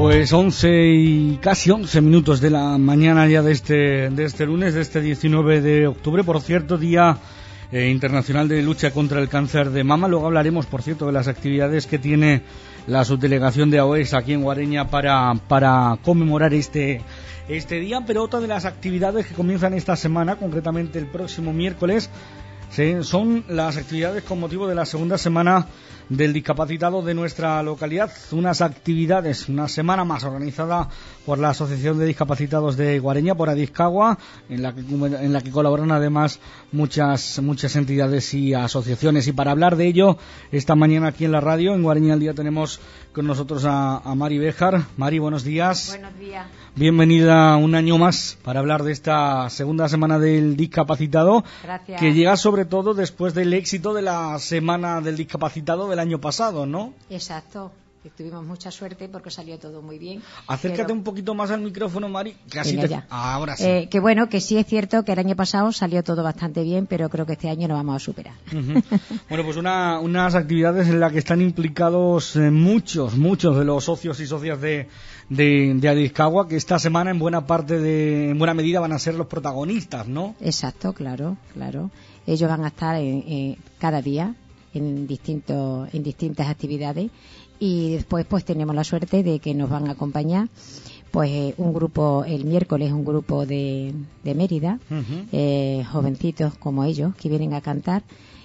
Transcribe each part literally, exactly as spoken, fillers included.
Pues once y casi once minutos de la mañana ya de este, de este lunes, de este diecinueve de octubre, por cierto, Día eh, Internacional de Lucha contra el Cáncer de Mama. Luego hablaremos, por cierto, de las actividades que tiene la subdelegación de A O E S aquí en Guareña para, para conmemorar este, este día, pero otra de las actividades que comienzan esta semana, concretamente el próximo miércoles, sí, son las actividades con motivo de la segunda semana del discapacitado de nuestra localidad. Unas actividades, una semana más organizada por la Asociación de Discapacitados de Guareña, por Adiscagua, en la que, en la que colaboran además muchas muchas entidades y asociaciones. Y para hablar de ello, esta mañana aquí en la radio, en Guareña al Día, tenemos con nosotros a, a Mari Béjar. Mari, buenos días. Buenos días. Bienvenida un año más para hablar de esta segunda semana del discapacitado. Gracias. Que llega sobre todo después del éxito de la semana del discapacitado del año pasado, ¿no? Exacto. Que tuvimos mucha suerte porque salió todo muy bien. Acércate pero... un poquito más al micrófono, Mari. Que así te... Ahora sí. Eh, que bueno, que sí es cierto que el año pasado salió todo bastante bien, pero creo que este año lo vamos a superar. Uh-huh. Bueno, pues una, unas actividades en las que están implicados eh, muchos, muchos de los socios y socias de, de, de Adiscagua, que esta semana en buena parte, de, en buena medida van a ser los protagonistas, ¿no? Exacto, claro, claro. Ellos van a estar en, en, cada día en, distintos, en distintas actividades. Y después pues tenemos la suerte de que nos van a acompañar pues un grupo el miércoles, un grupo de, de Mérida, uh-huh. eh, jovencitos como ellos que vienen a cantar,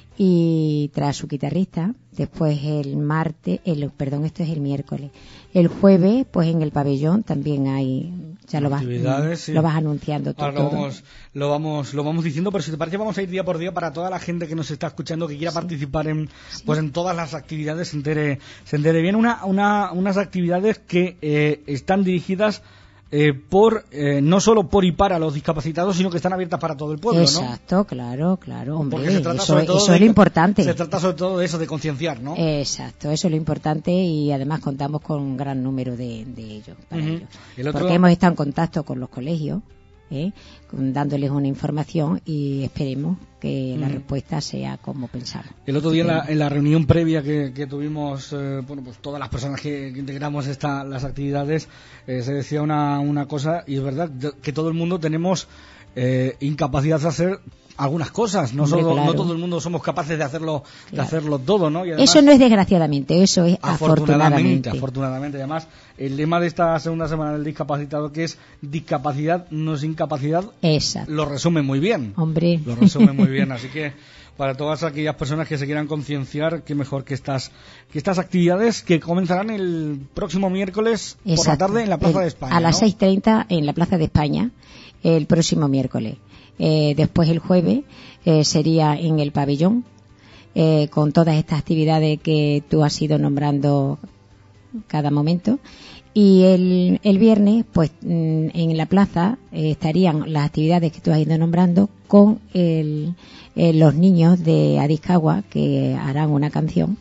y tras su guitarrista. Después el martes, el perdón, esto es el miércoles. El jueves, pues en el pabellón también hay, ya lo vas, sí. lo vas anunciando todo. Ahora lo vamos, lo vamos, lo vamos diciendo, pero si te parece vamos a ir día por día para toda la gente que nos está escuchando, que quiera sí. participar en, sí. pues en todas las actividades, se entere, se entere bien. Una, una, unas actividades que eh, están dirigidas Eh, por eh, no solo por y para los discapacitados, sino que están abiertas para todo el pueblo, Exacto, ¿no? Exacto, claro, claro, hombre, se trata eso, sobre todo eso de, es lo importante. Se trata sobre todo de eso, de concienciar, ¿no? Exacto, eso es lo importante, y además contamos con un gran número de, de ellos, para uh-huh. ellos. ¿El otro? Porque hemos estado en contacto con los colegios, ¿eh? dándoles una información, y esperemos que uh-huh. la respuesta sea como pensamos. El otro día en la, en la reunión previa que, que tuvimos, eh, bueno, pues todas las personas que, que integramos esta, las actividades, eh, se decía una, una cosa, y es verdad que todo el mundo tenemos eh, incapacidad de hacer algunas cosas, no, Hombre, solo, claro. no todo el mundo somos capaces de hacerlo, claro. de hacerlo todo, ¿no? Y además, eso no es desgraciadamente, eso es afortunadamente. afortunadamente. Afortunadamente, además, el lema de esta segunda semana del discapacitado, que es discapacidad no es incapacidad, Exacto. lo resume muy bien. Hombre. Lo resume muy bien, así que para todas aquellas personas que se quieran concienciar, qué mejor que estas que estas actividades que comenzarán el próximo miércoles Exacto. por la tarde en la Plaza el, de España. A las ¿no? seis y treinta en la Plaza de España, el próximo miércoles. Eh, después el jueves eh, sería en el pabellón, eh, con todas estas actividades que tú has ido nombrando cada momento. Y el, el viernes, pues en la plaza eh, estarían las actividades que tú has ido nombrando con el, eh, los niños de Adiscagua, que harán una canción,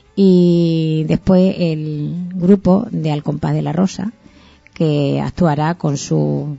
y después el grupo de Al Compás de la Rosa, que actuará con su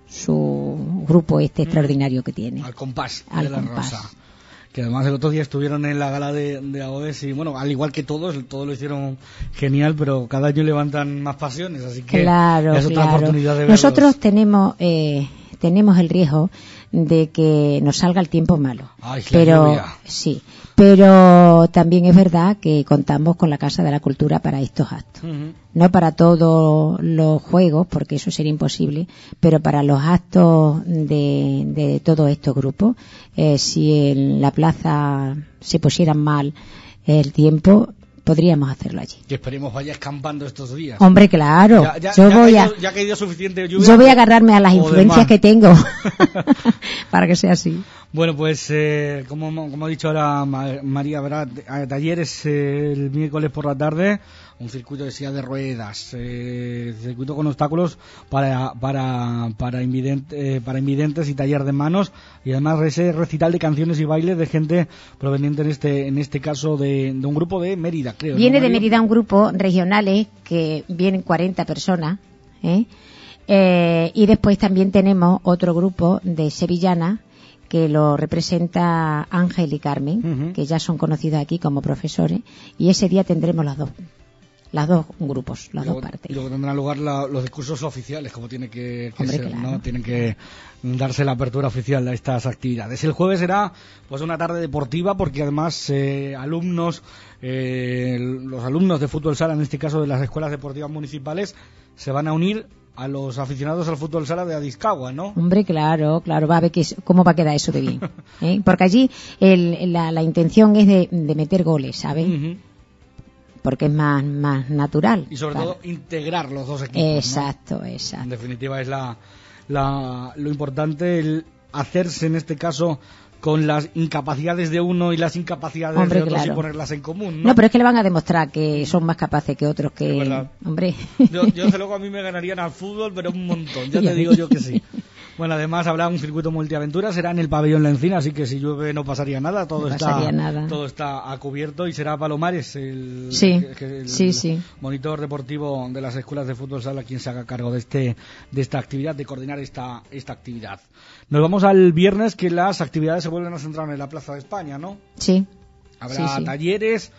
su grupo este extraordinario que tiene. Al Compás Al de la compás. Rosa. Que además el otro día estuvieron en la gala de, de A O E S y bueno, al igual que todos, todos lo hicieron genial, pero cada año levantan más pasiones, así que claro, es otra claro. oportunidad de verlos. Nosotros tenemos eh, tenemos el riesgo de que nos salga el tiempo malo. Ay, pero lluvia. sí, pero también es verdad que contamos con la Casa de la Cultura para estos actos. Uh-huh. No para todos los juegos, porque eso sería imposible, pero para los actos de, de todos estos grupos, eh, si en la plaza se pusieran mal el tiempo, podríamos hacerlo allí. Que esperemos vaya escampando estos días. Hombre, claro. Ya, ya, yo ya voy caído, a, ya ha caído suficiente lluvia. Yo voy a agarrarme a las influencias que tengo para que sea así. Bueno, pues eh, como, como ha dicho ahora María, ¿verdad? Talleres eh, el miércoles por la tarde, un circuito de silla de ruedas, eh, circuito con obstáculos para para para, invidente, eh, para invidentes y taller de manos, y además ese recital de canciones y bailes de gente proveniente en este en este caso de, de un grupo de Mérida, creo. Viene ¿no, de Mérida un grupo regionales que vienen cuarenta personas, ¿eh? Eh, y después también tenemos otro grupo de sevillanas que lo representa Ángel y Carmen, uh-huh. que ya son conocidos aquí como profesores, y ese día tendremos las dos. las dos grupos, las luego, dos partes. Y luego tendrán lugar la, los discursos oficiales, como tiene que, que Hombre, ser, claro. ¿no? Tienen que darse la apertura oficial a estas actividades. El jueves será pues una tarde deportiva, porque además eh, alumnos, eh, los alumnos de fútbol sala, en este caso de las escuelas deportivas municipales, se van a unir a los aficionados al fútbol sala de Adiscagua, ¿no? Hombre, claro, claro, va a ver que, cómo va a quedar eso de bien. ¿eh? Porque allí el, la, la intención es de, de meter goles, ¿sabes? Uh-huh. Porque es más, más natural. Y sobre claro. todo integrar los dos equipos. Exacto, ¿no? exacto. En definitiva es la, la, lo importante, el hacerse en este caso con las incapacidades de uno y las incapacidades Hombre, de otros, claro, y ponerlas en común, ¿no? No, pero es que le van a demostrar que son más capaces que otros, que... Es verdad. Hombre. Yo, yo desde luego a mí me ganarían al fútbol, pero un montón, ya te digo yo que sí. Bueno, además habrá un circuito multiaventura, será en el pabellón La Encina, así que si llueve no pasaría nada, todo no está pasaría nada. todo está a cubierto, y será Palomares el, sí, el, el, sí, sí. monitor deportivo de las escuelas de fútbol sala quien se haga cargo de este de esta actividad, de coordinar esta esta actividad. Nos vamos al viernes, que las actividades se vuelven a centrar en la Plaza de España, ¿no? Sí. Habrá sí, sí. talleres,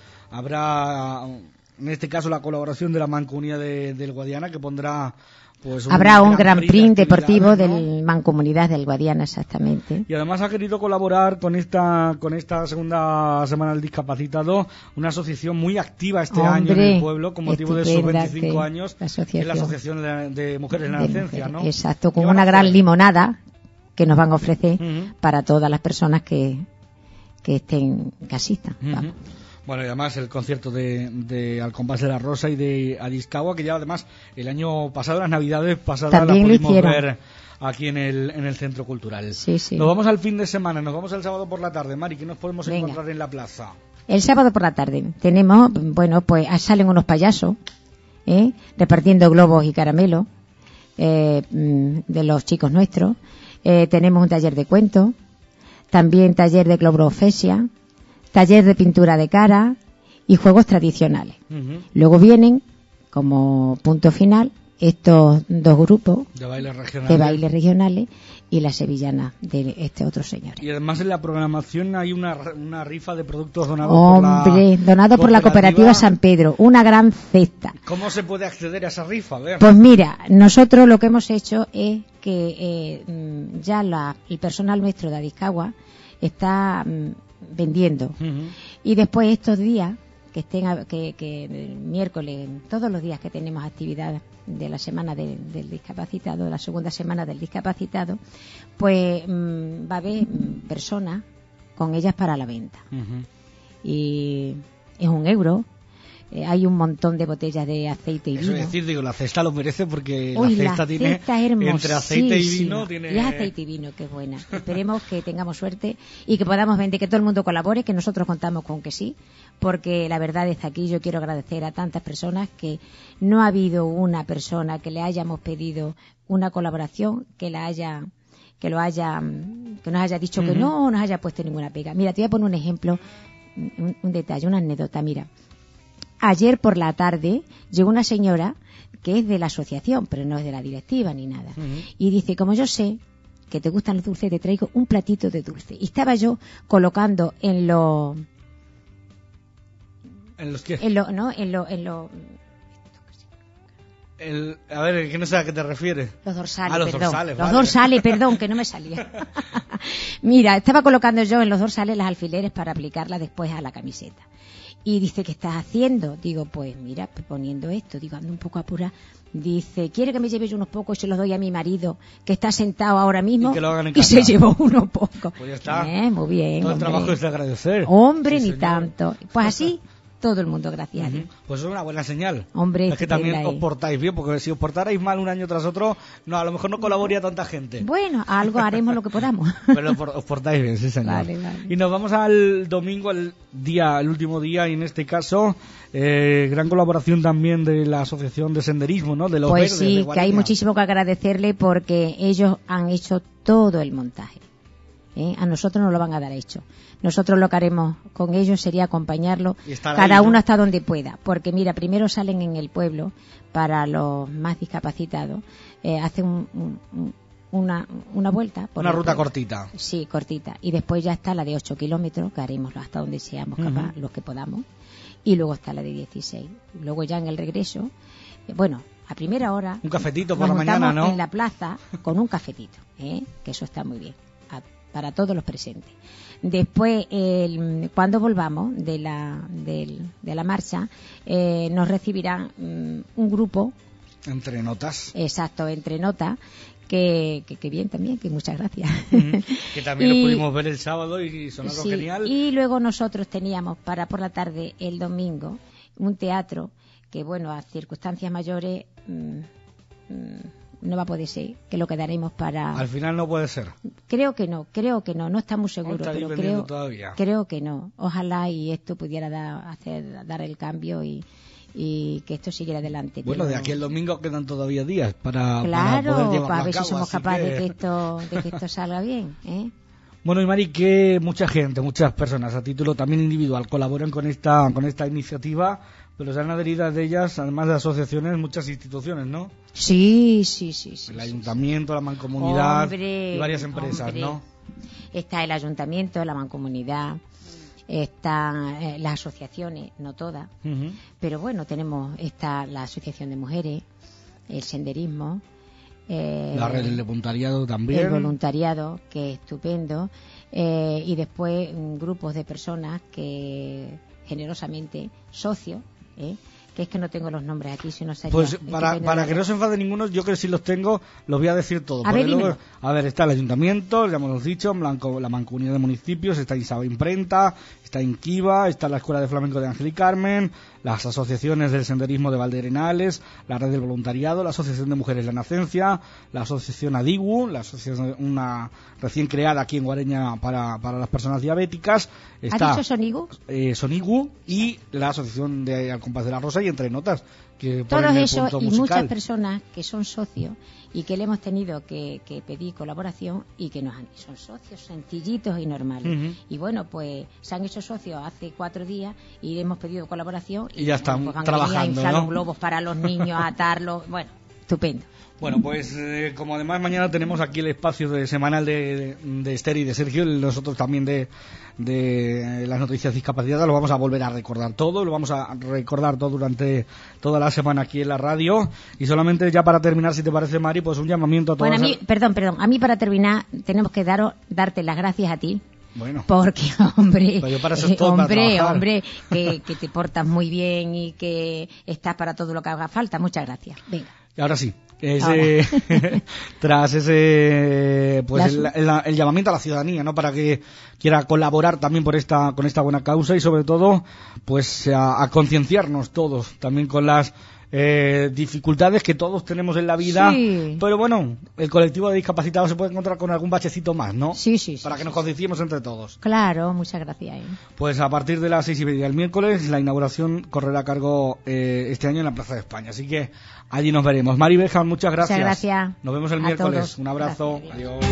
habrá en este caso la colaboración de la Mancomunidad de, del Guadiana, que pondrá pues un habrá un gran prix print de deportivo, ¿no?, del Mancomunidad del Guadiana, exactamente. Y además ha querido colaborar con esta con esta segunda semana del discapacitado una asociación muy activa este Hombre, año en el pueblo con motivo de sus veinticinco que años, la que es la Asociación de, de Mujeres en la Licencia, ¿no? Exacto, con una gran limonada que nos van a ofrecer uh-huh. para todas las personas que, que estén casistas. Uh-huh. Bueno, y además el concierto de, de Al Compás de la Rosa y de Adiscagua, que ya además el año pasado, las navidades pasadas, también la pudimos hicieron. ver aquí en el en el Centro Cultural. Sí, sí. Nos vamos al fin de semana, nos vamos el sábado por la tarde. Mari, ¿qué nos podemos Venga. encontrar en la plaza? El sábado por la tarde tenemos, bueno, pues salen unos payasos ¿eh? repartiendo globos y caramelos eh, de los chicos nuestros. Eh, tenemos un taller de cuentos, también taller de globofesia, taller de pintura de cara y juegos tradicionales. Uh-huh. Luego vienen, como punto final, estos dos grupos de bailes regionales, de bailes regionales y la sevillana de este otro señor. Y además en la programación hay una, una rifa de productos donados Hombre, por la donado por la cooperativa San Pedro, una gran cesta. ¿Cómo se puede acceder a esa rifa? A ver. Pues mira, nosotros lo que hemos hecho es que eh, ya la, el personal nuestro de Adiscagua está mm, vendiendo. Uh-huh. Y después estos días que estén a, que, que el miércoles, todos los días que tenemos actividad de la semana de, del discapacitado, de la segunda semana del discapacitado, pues mmm, va a haber mmm, personas con ellas para la venta. Uh-huh. Y es un euro. Eh, hay un montón de botellas de aceite y vino. Eso es decir, digo, la cesta lo merece porque Uy, la cesta la tiene cesta entre aceite y vino tiene... Y es aceite y vino, que es buena. Esperemos que tengamos suerte y que podamos vender, que todo el mundo colabore, que nosotros contamos con que sí, porque la verdad es que aquí yo quiero agradecer a tantas personas que no ha habido una persona que le hayamos pedido una colaboración que la haya que lo haya que nos haya dicho uh-huh. que no nos haya puesto ninguna pega. Mira, te voy a poner un ejemplo, un, un detalle, una anécdota. Mira, ayer por la tarde llegó una señora que es de la asociación, pero no es de la directiva ni nada. Uh-huh. Y dice, como yo sé que te gustan los dulces, te traigo un platito de dulce. Y estaba yo colocando en los... ¿En los qué? En lo, no, en lo... En lo El, a ver, que no sé a qué te refieres. Los dorsales, ah, los perdón. dorsales, los vale. dorsales, perdón, que no me salía. Mira, estaba colocando yo en los dorsales las alfileres para aplicarla después a la camiseta. Y dice, ¿qué estás haciendo? Digo, pues mira, poniendo esto. Digo, ando un poco apurada. Dice, ¿quiere que me lleve yo unos pocos y se los doy a mi marido, que está sentado ahora mismo? Y, que lo hagan en y casa. se llevó unos pocos. Pues ya está. Eh, muy bien. Todo el hombre. trabajo es de agradecer. Hombre, sí, ni señor. tanto. Pues así, todo el mundo, gracias uh-huh. a Dios. Pues es una buena señal. Hombre, es que también os portáis bien, porque si os portarais mal un año tras otro, no, a lo mejor no colaboraría tanta gente. Bueno, algo haremos lo que podamos. Pero os portáis bien, sí, señor. Vale, vale. Y nos vamos al domingo, el día, el último día, y en este caso, eh, gran colaboración también de la Asociación de Senderismo, ¿no? De los pues verdes, sí, de que hay muchísimo que agradecerle porque ellos han hecho todo el montaje. ¿Eh? A nosotros nos lo van a dar hecho. Nosotros lo que haremos con ellos sería acompañarlo cada ahí, uno ¿no? hasta donde pueda, porque mira, primero salen en el pueblo para los más discapacitados, eh, hacen un, un, una, una vuelta por una ruta pueblo. cortita. Sí, cortita, y después ya está la de ocho kilómetros, que haremos hasta donde seamos uh-huh. capaces, los que podamos, y luego está la de dieciséis. Luego ya en el regreso, eh, bueno, a primera hora... Un cafetito por nos la mañana, ¿no? En la plaza con un cafetito, ¿eh? Que eso está muy bien, a, para todos los presentes. Después, el, cuando volvamos de la, del, de la marcha, eh, nos recibirán um, un grupo... Entre notas. Exacto, entre notas. Que, que, que bien también, que muchas gracias. Uh-huh. Que también y, lo pudimos ver el sábado y sonó sí, genial. Y luego nosotros teníamos para por la tarde, el domingo, un teatro que, bueno, a circunstancias mayores mmm, mmm, no va a poder ser, que lo quedaremos para... Al final no puede ser. Creo que no, creo que no, no está muy seguro, no pero creo, creo que no. Ojalá y esto pudiera dar, hacer, dar el cambio y... y que esto siguiera adelante. Bueno, pero... de aquí al domingo quedan todavía días para, claro, para poder llevarlo para ver a cabo, si somos así capaces que... de, que esto, de que esto salga bien, ¿eh? Bueno, y Mari, que mucha gente, muchas personas a título también individual colaboran con esta con esta iniciativa, pero se han adherido de ellas, además de asociaciones, muchas instituciones, ¿no? Sí, sí, sí. sí el sí, ayuntamiento, sí. la mancomunidad hombre, y varias empresas, hombre. ¿no? Está el ayuntamiento, la mancomunidad, están eh, las asociaciones, no todas, uh-huh. pero bueno, tenemos está la asociación de mujeres, el senderismo, eh, la red del voluntariado también, el voluntariado, que es estupendo, eh, y después mm, grupos de personas que generosamente, socios, ¿eh? que es que no tengo los nombres aquí, si no sería... Pues para, para que no se enfade ninguno, yo creo que si los tengo, los voy a decir todos. A ver, luego, a ver, está el ayuntamiento, ya hemos dicho, Blanco, la mancomunidad de municipios, está Isaba Imprenta, está Inquiva, está la Escuela de Flamenco de Ángel y Carmen, las asociaciones del senderismo de Valderenales, la red del voluntariado, la Asociación de Mujeres La Nacencia, la Asociación Adigu, la asociación una recién creada aquí en Guareña para, para las personas diabéticas. Está, ¿Ha dicho Sonigu? Eh, Sonigu y la Asociación de Al Compás de la Rosa y Entre Notas. Que todos esos y musical. Muchas personas que son socios y que le hemos tenido que, que pedir colaboración y que nos han son socios sencillitos y normales. Uh-huh. Y bueno, pues se han hecho socios hace cuatro días y le hemos pedido colaboración y, y ya están pues, trabajando, a inflar ¿no? los globos para los niños, a atarlos, bueno, estupendo. Bueno, pues eh, como además mañana tenemos aquí el espacio de, semanal de, de, de Esther y de Sergio, nosotros también de, de las noticias discapacitadas, lo vamos a volver a recordar todo, lo vamos a recordar todo durante toda la semana aquí en la radio. Y solamente ya para terminar, si te parece, Mari, pues un llamamiento a todos. Bueno, a mí, perdón, perdón, a mí para terminar tenemos que daros, darte las gracias a ti. Bueno, porque hombre, para eso estoy, hombre, para hombre, que, que te portas muy bien y que estás para todo lo que haga falta. Muchas gracias. Venga. Y ahora sí, ese, tras ese, pues el, el, el llamamiento a la ciudadanía, ¿no? Para que quiera colaborar también por esta, con esta buena causa y sobre todo, pues a, a concienciarnos todos también con las Eh, dificultades que todos tenemos en la vida, sí. Pero bueno, el colectivo de discapacitados se puede encontrar con algún bachecito más, ¿no? Sí, sí, sí. Para que sí, nos concienciemos entre todos. Claro, muchas gracias. ¿eh? Pues a partir de las seis y media del miércoles, la inauguración correrá a cargo eh, este año en la Plaza de España, así que allí nos veremos. Mari Beja, muchas gracias. Muchas gracias. Nos vemos el a miércoles. Todos. Un abrazo. Gracias. Adiós.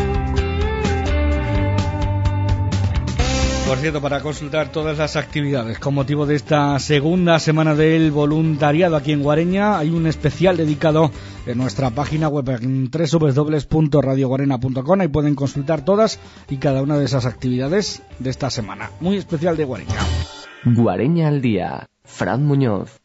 Por cierto, para consultar todas las actividades con motivo de esta segunda semana del voluntariado aquí en Guareña, hay un especial dedicado en nuestra página web en doble u doble u doble u punto radio guarena punto com. Ahí pueden consultar todas y cada una de esas actividades de esta semana. Muy especial de Guareña. Guareña al día. Fran Muñoz.